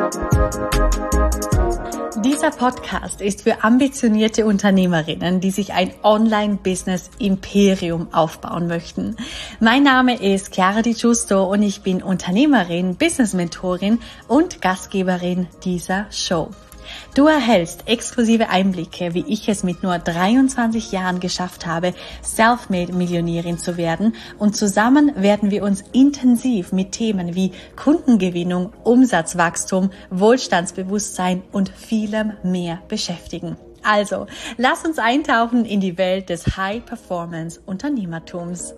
Dieser Podcast ist für ambitionierte Unternehmerinnen, die sich ein Online-Business-Imperium aufbauen möchten. Mein Name ist Chiara Di Giusto und ich bin Unternehmerin, Business-Mentorin und Gastgeberin dieser Show. Du erhältst exklusive Einblicke, wie ich es mit nur 23 Jahren geschafft habe, Selfmade-Millionärin zu werden, und zusammen werden wir uns intensiv mit Themen wie Kundengewinnung, Umsatzwachstum, Wohlstandsbewusstsein und vielem mehr beschäftigen. Also, lass uns eintauchen in die Welt des High-Performance-Unternehmertums.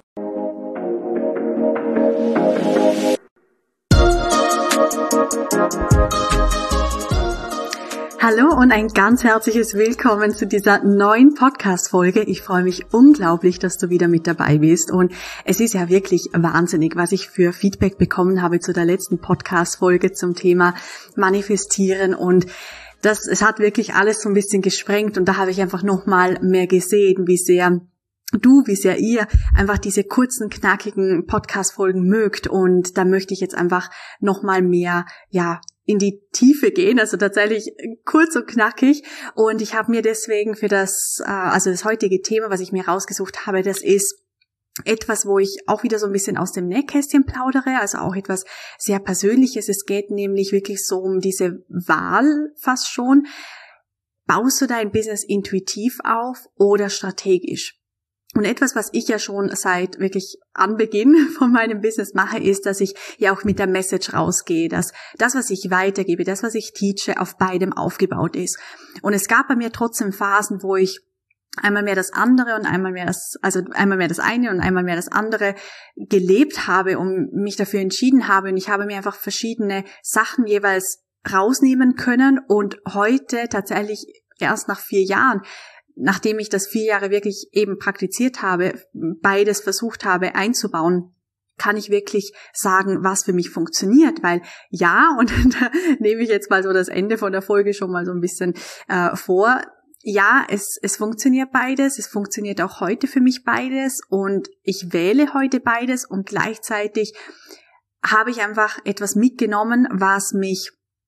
Hallo und ein ganz herzliches Willkommen zu dieser neuen Podcast-Folge. Ich freue mich unglaublich, dass du wieder mit dabei bist, und es ist ja wirklich wahnsinnig, was ich für Feedback bekommen habe zu der letzten Podcast-Folge zum Thema Manifestieren, und es hat wirklich alles so ein bisschen gesprengt, und da habe ich einfach nochmal mehr gesehen, wie sehr ihr einfach diese kurzen, knackigen Podcast-Folgen mögt, und da möchte ich jetzt einfach nochmal mehr, in die Tiefe gehen, also tatsächlich kurz und knackig. Und ich habe mir deswegen für das heutige Thema, was ich mir rausgesucht habe, das ist etwas, wo ich auch wieder so ein bisschen aus dem Nähkästchen plaudere, also auch etwas sehr Persönliches. Es geht nämlich wirklich so um diese Wahl fast schon. Baust du dein Business intuitiv auf oder strategisch? Und etwas, was ich ja schon seit wirklich Anbeginn von meinem Business mache, ist, dass ich ja auch mit der Message rausgehe, dass das, was ich weitergebe, das, was ich teache, auf beidem aufgebaut ist. Und es gab bei mir trotzdem Phasen, wo ich einmal mehr das andere und einmal mehr das eine und einmal mehr das andere gelebt habe und mich dafür entschieden habe. Und ich habe mir einfach verschiedene Sachen jeweils rausnehmen können, und heute tatsächlich erst nach 4 Jahren, nachdem ich das 4 Jahre wirklich eben praktiziert habe, beides versucht habe einzubauen, kann ich wirklich sagen, was für mich funktioniert, weil und da nehme ich jetzt mal so das Ende von der Folge schon mal so ein bisschen vor. Ja, es funktioniert beides, es funktioniert auch heute für mich beides, und ich wähle heute beides, und gleichzeitig habe ich einfach etwas mitgenommen, was mich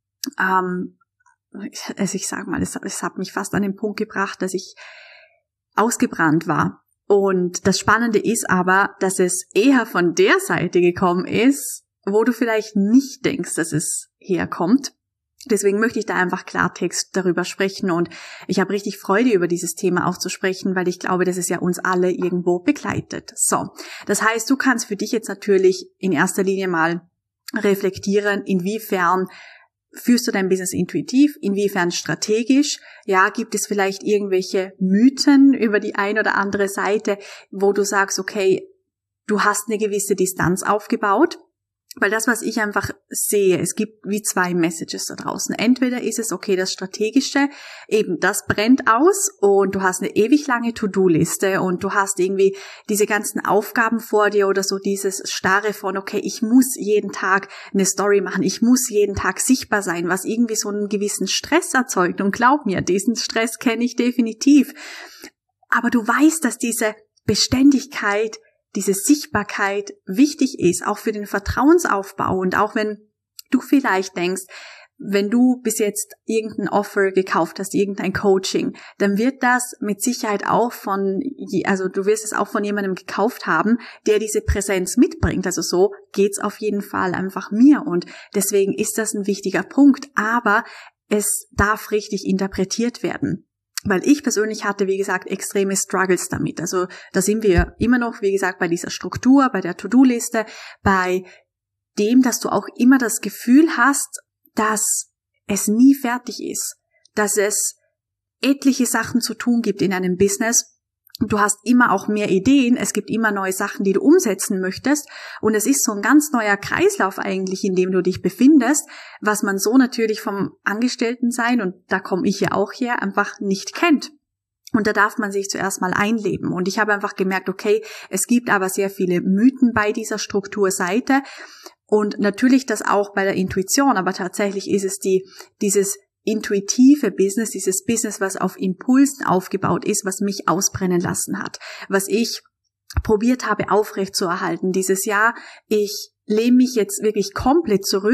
ich sag mal, es hat mich fast an den Punkt gebracht, dass ich ausgebrannt war. Und das Spannende ist aber, dass es eher von der Seite gekommen ist, wo du vielleicht nicht denkst, dass es herkommt. Deswegen möchte ich da einfach Klartext darüber sprechen, und ich habe richtig Freude, über dieses Thema auch zu sprechen, weil ich glaube, dass es ja uns alle irgendwo begleitet. So, das heißt, du kannst für dich jetzt natürlich in erster Linie mal reflektieren, inwiefern führst du dein Business intuitiv, inwiefern strategisch? Ja, gibt es vielleicht irgendwelche Mythen über die ein oder andere Seite, wo du sagst, okay, du hast eine gewisse Distanz aufgebaut? Weil das, was ich einfach sehe, es gibt wie 2 Messages da draußen. Entweder ist es, okay, das Strategische, eben das brennt aus, und du hast eine ewig lange To-Do-Liste, und du hast irgendwie diese ganzen Aufgaben vor dir, oder so dieses Starre von, okay, ich muss jeden Tag eine Story machen, ich muss jeden Tag sichtbar sein, was irgendwie so einen gewissen Stress erzeugt. Und glaub mir, diesen Stress kenne ich definitiv. Aber du weißt, dass diese Beständigkeit, diese Sichtbarkeit wichtig ist, auch für den Vertrauensaufbau. Und auch wenn du vielleicht denkst, wenn du bis jetzt irgendein Offer gekauft hast, irgendein Coaching, dann wird das mit Sicherheit auch du wirst es auch von jemandem gekauft haben, der diese Präsenz mitbringt. Also so geht's auf jeden Fall einfach mir, und deswegen ist das ein wichtiger Punkt, aber es darf richtig interpretiert werden. Weil ich persönlich hatte, wie gesagt, extreme Struggles damit. Also da sind wir immer noch, wie gesagt, bei dieser Struktur, bei der To-Do-Liste, bei dem, dass du auch immer das Gefühl hast, dass es nie fertig ist, dass es etliche Sachen zu tun gibt in einem Business. Du hast immer auch mehr Ideen, es gibt immer neue Sachen, die du umsetzen möchtest, und es ist so ein ganz neuer Kreislauf eigentlich, in dem du dich befindest, was man so natürlich vom Angestelltensein, und da komme ich ja auch her, einfach nicht kennt. Und da darf man sich zuerst mal einleben. Und ich habe einfach gemerkt, okay, es gibt aber sehr viele Mythen bei dieser Strukturseite, und natürlich das auch bei der Intuition, aber tatsächlich ist es dieses intuitive Business, dieses Business, was auf Impulsen aufgebaut ist, was mich ausbrennen lassen hat, was ich probiert habe aufrechtzuerhalten dieses Jahr. Ich lehne mich jetzt wirklich komplett zurück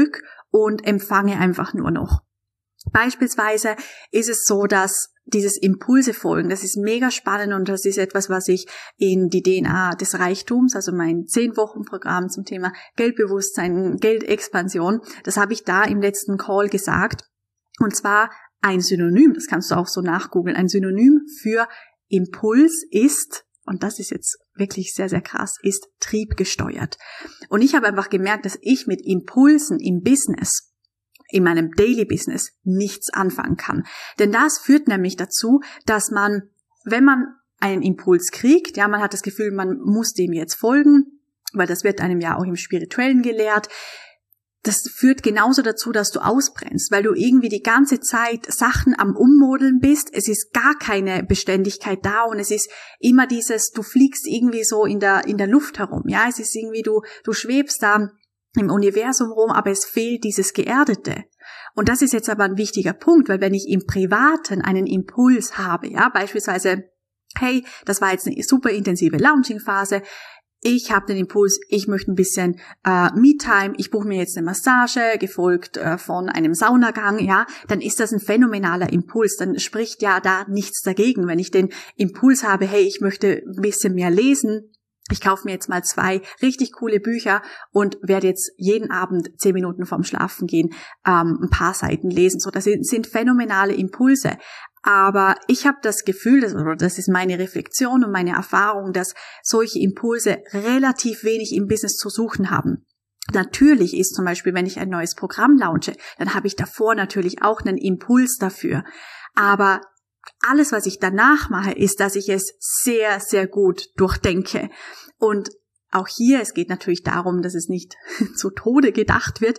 und empfange einfach nur noch. Beispielsweise ist es so, dass dieses Impulse folgen, das ist mega spannend und das ist etwas, was ich in die DNA des Reichtums, also mein 10-Wochen-Programm zum Thema Geldbewusstsein, Geldexpansion, das habe ich da im letzten Call gesagt. Und zwar ein Synonym, das kannst du auch so nachgoogeln, ein Synonym für Impuls ist, und das ist jetzt wirklich sehr, sehr krass, ist triebgesteuert. Und ich habe einfach gemerkt, dass ich mit Impulsen im Business, in meinem Daily Business nichts anfangen kann. Denn das führt nämlich dazu, dass man, wenn man einen Impuls kriegt, ja, man hat das Gefühl, man muss dem jetzt folgen, weil das wird einem ja auch im Spirituellen gelehrt. Das führt genauso dazu, dass du ausbrennst, weil du irgendwie die ganze Zeit Sachen am Ummodeln bist. Es ist gar keine Beständigkeit da und es ist immer dieses, du fliegst irgendwie so in der Luft herum. Ja, es ist irgendwie, du schwebst da im Universum rum, aber es fehlt dieses Geerdete. Und das ist jetzt aber ein wichtiger Punkt, weil wenn ich im Privaten einen Impuls habe, ja, beispielsweise, hey, das war jetzt eine super intensive Launching-Phase, ich habe den Impuls, ich möchte ein bisschen Me-Time, ich buche mir jetzt eine Massage, gefolgt von einem Saunagang, ja, dann ist das ein phänomenaler Impuls, dann spricht ja da nichts dagegen. Wenn ich den Impuls habe, hey, ich möchte ein bisschen mehr lesen, ich kaufe mir jetzt mal 2 richtig coole Bücher und werde jetzt jeden Abend 10 Minuten vorm Schlafengehen ein paar Seiten lesen. So, das sind phänomenale Impulse. Aber ich habe das Gefühl, das ist meine Reflexion und meine Erfahrung, dass solche Impulse relativ wenig im Business zu suchen haben. Natürlich ist zum Beispiel, wenn ich ein neues Programm launche, dann habe ich davor natürlich auch einen Impuls dafür. Aber alles, was ich danach mache, ist, dass ich es sehr, sehr gut durchdenke. Und auch hier, es geht natürlich darum, dass es nicht zu Tode gedacht wird,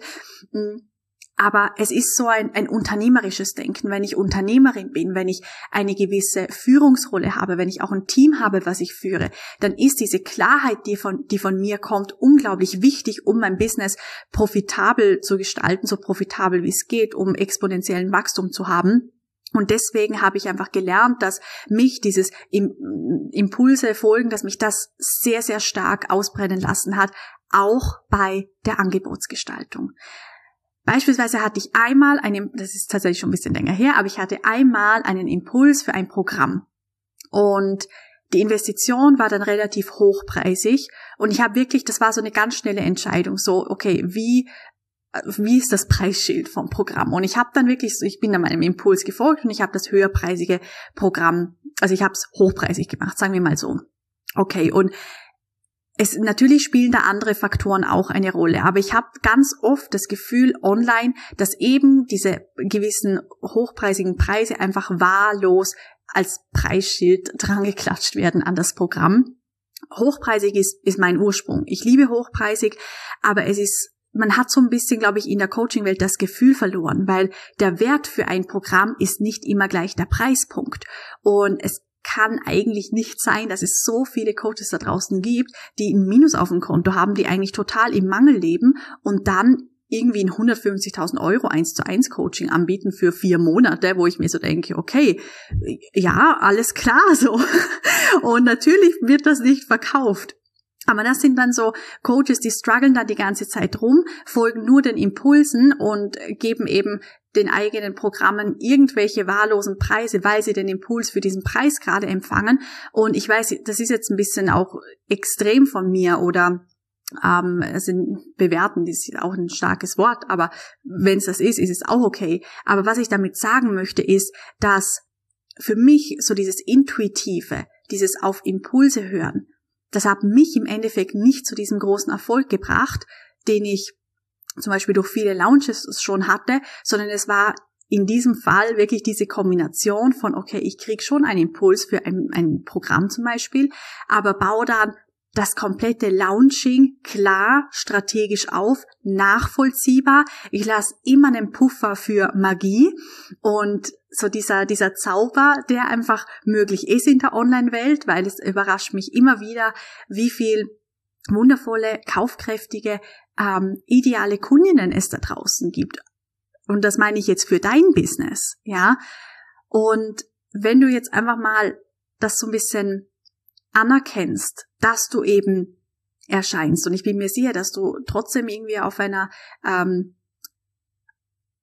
aber es ist so ein unternehmerisches Denken. Wenn ich Unternehmerin bin, wenn ich eine gewisse Führungsrolle habe, wenn ich auch ein Team habe, was ich führe, dann ist diese Klarheit, die von mir kommt, unglaublich wichtig, um mein Business profitabel zu gestalten, so profitabel wie es geht, um exponentiellen Wachstum zu haben. Und deswegen habe ich einfach gelernt, dass mich dieses Impulse folgen, dass mich das sehr, sehr stark ausbrennen lassen hat, auch bei der Angebotsgestaltung. Beispielsweise hatte ich einmal das ist tatsächlich schon ein bisschen länger her, aber ich hatte einmal einen Impuls für ein Programm. Und die Investition war dann relativ hochpreisig. Und ich habe wirklich, das war so eine ganz schnelle Entscheidung, so, okay, wie ist das Preisschild vom Programm? Und ich habe dann wirklich, ich bin dann meinem Impuls gefolgt und ich habe das höherpreisige Programm, also ich habe es hochpreisig gemacht, sagen wir mal so. Okay, und natürlich spielen da andere Faktoren auch eine Rolle, aber ich habe ganz oft das Gefühl online, dass eben diese gewissen hochpreisigen Preise einfach wahllos als Preisschild drangeklatscht werden an das Programm. Hochpreisig ist mein Ursprung. Ich liebe hochpreisig, aber man hat so ein bisschen, glaube ich, in der Coaching-Welt das Gefühl verloren, weil der Wert für ein Programm ist nicht immer gleich der Preispunkt. Und es kann eigentlich nicht sein, dass es so viele Coaches da draußen gibt, die ein Minus auf dem Konto haben, die eigentlich total im Mangel leben und dann irgendwie ein 150.000 € 1:1 Coaching anbieten für 4 Monate, wo ich mir so denke, okay, ja, alles klar so. Und natürlich wird das nicht verkauft. Aber das sind dann so Coaches, die strugglen da die ganze Zeit rum, folgen nur den Impulsen und geben eben den eigenen Programmen irgendwelche wahllosen Preise, weil sie den Impuls für diesen Preis gerade empfangen. Und ich weiß, das ist jetzt ein bisschen auch extrem von mir oder bewerten, das ist auch ein starkes Wort, aber wenn es das ist es auch okay. Aber was ich damit sagen möchte, ist, dass für mich so dieses Intuitive, dieses auf Impulse hören, das hat mich im Endeffekt nicht zu diesem großen Erfolg gebracht, den ich zum Beispiel durch viele Launches schon hatte, sondern es war in diesem Fall wirklich diese Kombination von, okay, ich krieg schon einen Impuls für ein Programm zum Beispiel, aber baue dann das komplette Launching klar, strategisch auf, nachvollziehbar. Ich lasse immer einen Puffer für Magie und so dieser Zauber, der einfach möglich ist in der Online-Welt, weil es überrascht mich immer wieder, wie viel wundervolle, kaufkräftige, ideale Kundinnen es da draußen gibt. Und das meine ich jetzt für dein Business, ja. Und wenn du jetzt einfach mal das so ein bisschen anerkennst, dass du eben erscheinst, und ich bin mir sicher, dass du trotzdem irgendwie auf einer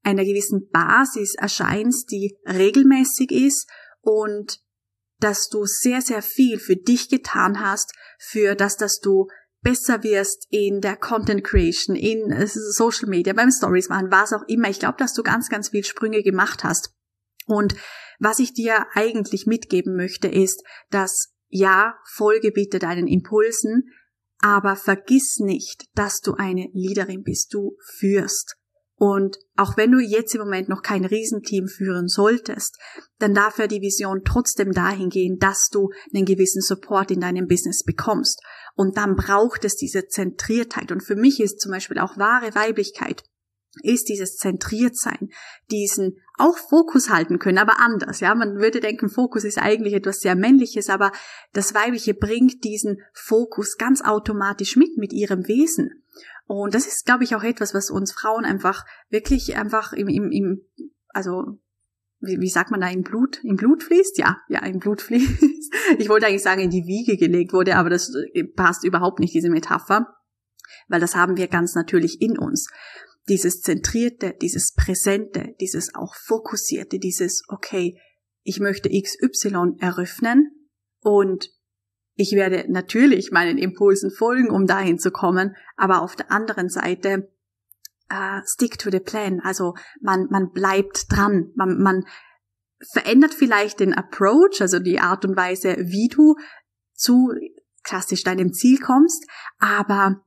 einer gewissen Basis erscheinst, die regelmäßig ist und dass du sehr, sehr viel für dich getan hast, für das, dass du besser wirst in der Content Creation, in Social Media, beim Stories machen, was auch immer. Ich glaube, dass du ganz, ganz viel Sprünge gemacht hast. Und was ich dir eigentlich mitgeben möchte, ist, dass ja, folge bitte deinen Impulsen, aber vergiss nicht, dass du eine Leaderin bist, du führst. Und auch wenn du jetzt im Moment noch kein Riesenteam führen solltest, dann darf ja die Vision trotzdem dahin gehen, dass du einen gewissen Support in deinem Business bekommst. Und dann braucht es diese Zentriertheit. Und für mich ist zum Beispiel auch wahre Weiblichkeit, ist dieses Zentriertsein, diesen auch Fokus halten können, aber anders. Ja, man würde denken, Fokus ist eigentlich etwas sehr Männliches, aber das Weibliche bringt diesen Fokus ganz automatisch mit ihrem Wesen. Und das ist, glaube ich, auch etwas, was uns Frauen einfach wirklich einfach also wie sagt man da, im Blut fließt? Ja, im Blut fließt. Ich wollte eigentlich sagen, in die Wiege gelegt wurde, aber das passt überhaupt nicht, diese Metapher, weil das haben wir ganz natürlich in uns. Dieses Zentrierte, dieses Präsente, dieses auch Fokussierte, dieses, okay, ich möchte XY eröffnen und ich werde natürlich meinen Impulsen folgen, um dahin zu kommen, aber auf der anderen Seite stick to the plan, also man bleibt dran, man verändert vielleicht den Approach, also die Art und Weise, wie du zu klassisch deinem Ziel kommst, aber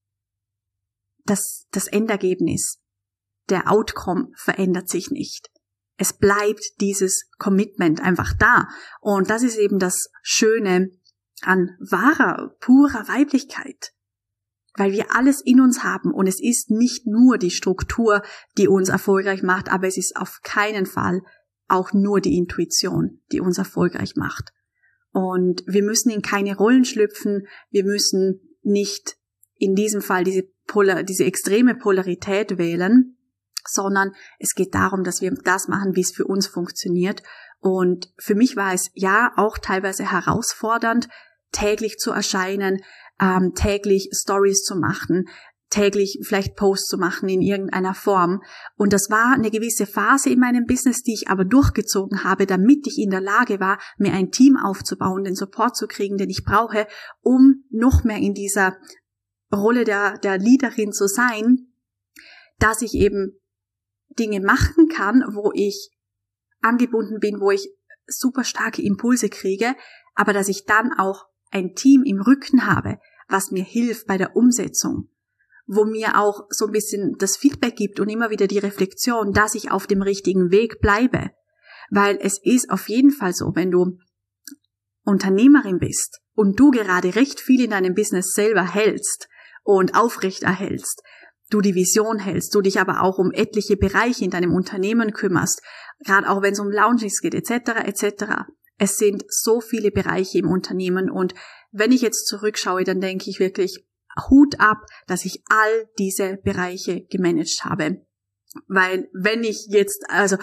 das Endergebnis, der Outcome verändert sich nicht. Es bleibt dieses Commitment einfach da. Und das ist eben das Schöne an wahrer, purer Weiblichkeit. Weil wir alles in uns haben und es ist nicht nur die Struktur, die uns erfolgreich macht, aber es ist auf keinen Fall auch nur die Intuition, die uns erfolgreich macht. Und wir müssen in keine Rollen schlüpfen, wir müssen nicht in diesem Fall diese extreme Polarität wählen, sondern es geht darum, dass wir das machen, wie es für uns funktioniert. Und für mich war es ja auch teilweise herausfordernd, täglich zu erscheinen, täglich Stories zu machen, täglich vielleicht Posts zu machen in irgendeiner Form. Und das war eine gewisse Phase in meinem Business, die ich aber durchgezogen habe, damit ich in der Lage war, mir ein Team aufzubauen, den Support zu kriegen, den ich brauche, um noch mehr in dieser Rolle der Leaderin zu sein, dass ich eben Dinge machen kann, wo ich angebunden bin, wo ich super starke Impulse kriege, aber dass ich dann auch ein Team im Rücken habe, was mir hilft bei der Umsetzung, wo mir auch so ein bisschen das Feedback gibt und immer wieder die Reflexion, dass ich auf dem richtigen Weg bleibe. Weil es ist auf jeden Fall so, wenn du Unternehmerin bist und du gerade recht viel in deinem Business selber hältst und aufrechterhältst, du die Vision hältst, du dich aber auch um etliche Bereiche in deinem Unternehmen kümmerst, gerade auch wenn es um Launchings geht, etc., etc. Es sind so viele Bereiche im Unternehmen und wenn ich jetzt zurückschaue, dann denke ich wirklich Hut ab, dass ich all diese Bereiche gemanagt habe. Weil wenn ich jetzt, also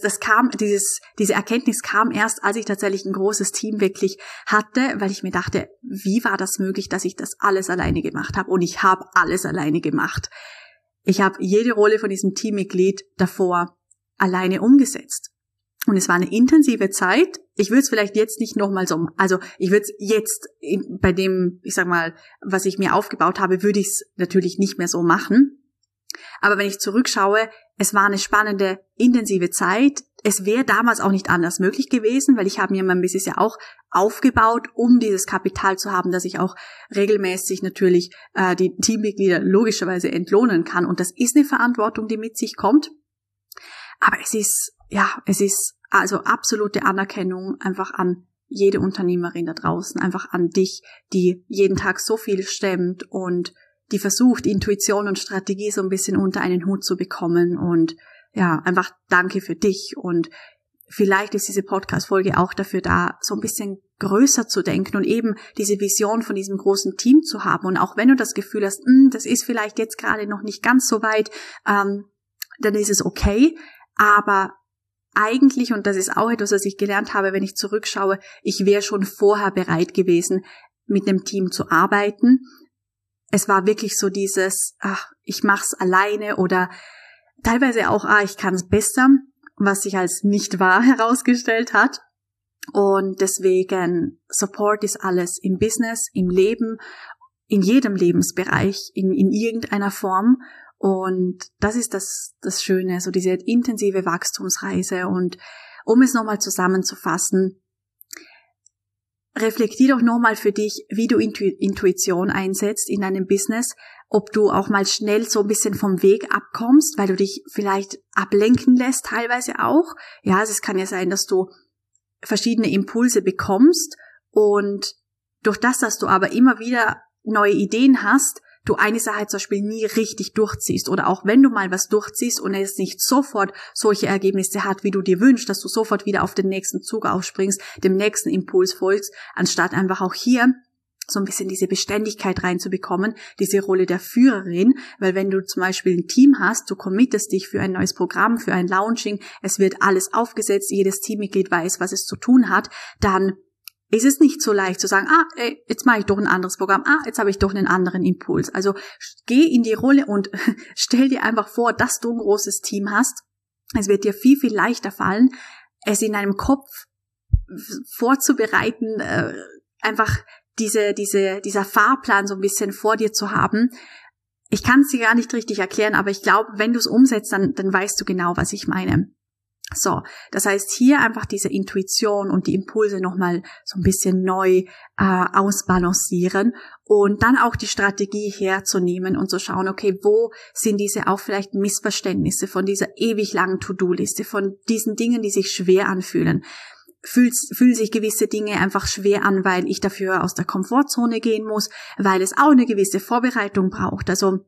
diese Erkenntnis kam erst, als ich tatsächlich ein großes Team wirklich hatte, weil ich mir dachte, wie war das möglich, dass ich das alles alleine gemacht habe? Und ich habe alles alleine gemacht. Ich habe jede Rolle von diesem Teammitglied davor alleine umgesetzt. Und es war eine intensive Zeit. Ich würde es vielleicht jetzt nicht nochmal so, also ich würde es jetzt bei dem, ich sag mal, was ich mir aufgebaut habe, würde ich es natürlich nicht mehr so machen. Aber wenn ich zurückschaue, es war eine spannende, intensive Zeit. Es wäre damals auch nicht anders möglich gewesen, weil ich habe mir mein Business ja auch aufgebaut, um dieses Kapital zu haben, dass ich auch regelmäßig natürlich die Teammitglieder logischerweise entlohnen kann. Und das ist eine Verantwortung, die mit sich kommt. Aber es ist also absolute Anerkennung einfach an jede Unternehmerin da draußen, einfach an dich, die jeden Tag so viel stemmt und die versucht, Intuition und Strategie so ein bisschen unter einen Hut zu bekommen. Und ja, einfach danke für dich. Und vielleicht ist diese Podcast-Folge auch dafür da, so ein bisschen größer zu denken und eben diese Vision von diesem großen Team zu haben. Und auch wenn du das Gefühl hast, das ist vielleicht jetzt gerade noch nicht ganz so weit, dann ist es okay. Aber eigentlich, und das ist auch etwas, was ich gelernt habe, wenn ich zurückschaue, ich wäre schon vorher bereit gewesen, mit einem Team zu arbeiten. Es war wirklich so dieses, ich mach's alleine oder teilweise auch, ich kann es besser, was sich als nicht wahr herausgestellt hat. Und deswegen, Support ist alles im Business, im Leben, in jedem Lebensbereich, in irgendeiner Form. Und das ist das Schöne, so diese intensive Wachstumsreise. Und um es nochmal zusammenzufassen, reflektier doch nochmal für dich, wie du Intuition einsetzt in deinem Business, ob du auch mal schnell so ein bisschen vom Weg abkommst, weil du dich vielleicht ablenken lässt, teilweise auch. Ja, also es kann ja sein, dass du verschiedene Impulse bekommst und durch das, dass du aber immer wieder neue Ideen hast, du eine Sache zum Beispiel nie richtig durchziehst oder auch wenn du mal was durchziehst und es nicht sofort solche Ergebnisse hat, wie du dir wünschst, dass du sofort wieder auf den nächsten Zug aufspringst, dem nächsten Impuls folgst, anstatt einfach auch hier so ein bisschen diese Beständigkeit reinzubekommen, diese Rolle der Führerin, weil wenn du zum Beispiel ein Team hast, du committest dich für ein neues Programm, für ein Launching, es wird alles aufgesetzt, jedes Teammitglied weiß, was es zu tun hat, dann ist es nicht so leicht zu sagen, jetzt mache ich doch ein anderes Programm, jetzt habe ich doch einen anderen Impuls. Also geh in die Rolle und stell dir einfach vor, dass du ein großes Team hast. Es wird dir viel, viel leichter fallen, es in deinem Kopf vorzubereiten, einfach dieser Fahrplan so ein bisschen vor dir zu haben. Ich kann es dir gar nicht richtig erklären, aber ich glaube, wenn du es umsetzt, dann weißt du genau, was ich meine. So, das heißt, hier einfach diese Intuition und die Impulse nochmal so ein bisschen neu ausbalancieren und dann auch die Strategie herzunehmen und zu schauen, okay, wo sind diese auch vielleicht Missverständnisse von dieser ewig langen To-Do-Liste, von diesen Dingen, die sich schwer anfühlen. Fühlen sich gewisse Dinge einfach schwer an, weil ich dafür aus der Komfortzone gehen muss, weil es auch eine gewisse Vorbereitung braucht. Also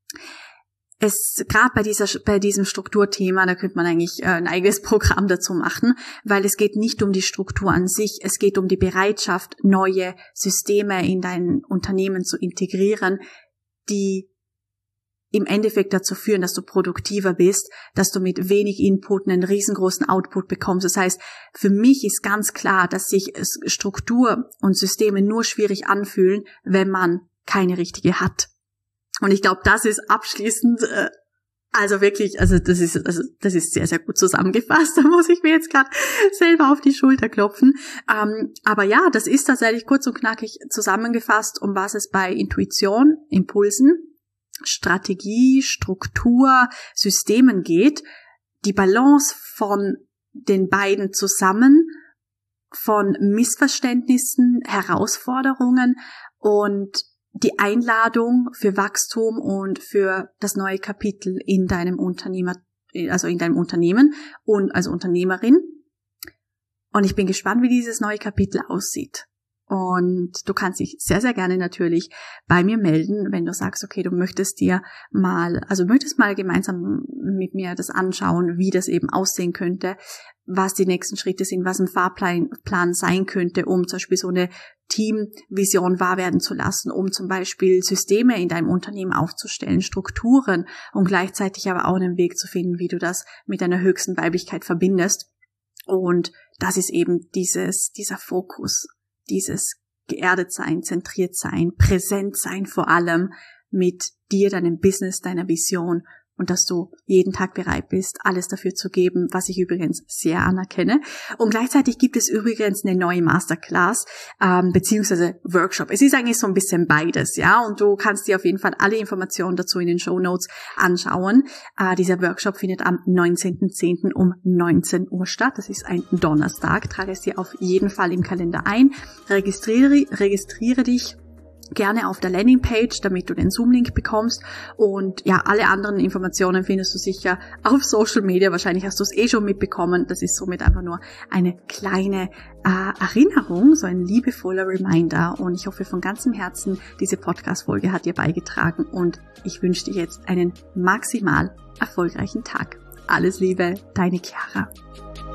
gerade bei diesem Strukturthema, da könnte man eigentlich ein eigenes Programm dazu machen, weil es geht nicht um die Struktur an sich, es geht um die Bereitschaft, neue Systeme in dein Unternehmen zu integrieren, die im Endeffekt dazu führen, dass du produktiver bist, dass du mit wenig Input einen riesengroßen Output bekommst. Das heißt, für mich ist ganz klar, dass sich Struktur und Systeme nur schwierig anfühlen, wenn man keine richtige hat. Und ich glaube, das ist abschließend, also wirklich, also das ist sehr, sehr gut zusammengefasst. Da muss ich mir jetzt gerade selber auf die Schulter klopfen. Aber ja, das ist tatsächlich kurz und knackig zusammengefasst, um was es bei Intuition, Impulsen, Strategie, Struktur, Systemen geht. Die Balance von den beiden zusammen, von Missverständnissen, Herausforderungen und die Einladung für Wachstum und für das neue Kapitel in deinem Unternehmen und als Unternehmerin. Und ich bin gespannt, wie dieses neue Kapitel aussieht. Und du kannst dich sehr, sehr gerne natürlich bei mir melden, wenn du sagst, okay, du möchtest mal gemeinsam mit mir das anschauen, wie das eben aussehen könnte, was die nächsten Schritte sind, was ein Fahrplan sein könnte, um zum Beispiel so eine Teamvision wahr werden zu lassen, um zum Beispiel Systeme in deinem Unternehmen aufzustellen, Strukturen und gleichzeitig aber auch einen Weg zu finden, wie du das mit deiner höchsten Weiblichkeit verbindest. Und das ist eben dieser Fokus, dieses geerdet sein, zentriert sein, präsent sein vor allem mit dir, deinem Business, deiner Vision und dass du jeden Tag bereit bist, alles dafür zu geben, was ich übrigens sehr anerkenne. Und gleichzeitig gibt es übrigens eine neue Masterclass, beziehungsweise Workshop. Es ist eigentlich so ein bisschen beides, ja, und du kannst dir auf jeden Fall alle Informationen dazu in den Shownotes anschauen. Dieser Workshop findet am 19.10. um 19 Uhr statt. Das ist ein Donnerstag. Trage es dir auf jeden Fall im Kalender ein. Registriere dich gerne auf der Landingpage, damit du den Zoom-Link bekommst und ja, alle anderen Informationen findest du sicher auf Social Media, wahrscheinlich hast du es schon mitbekommen, das ist somit einfach nur eine kleine Erinnerung, so ein liebevoller Reminder und ich hoffe von ganzem Herzen, diese Podcast-Folge hat dir beigetragen und ich wünsche dir jetzt einen maximal erfolgreichen Tag. Alles Liebe, deine Chiara.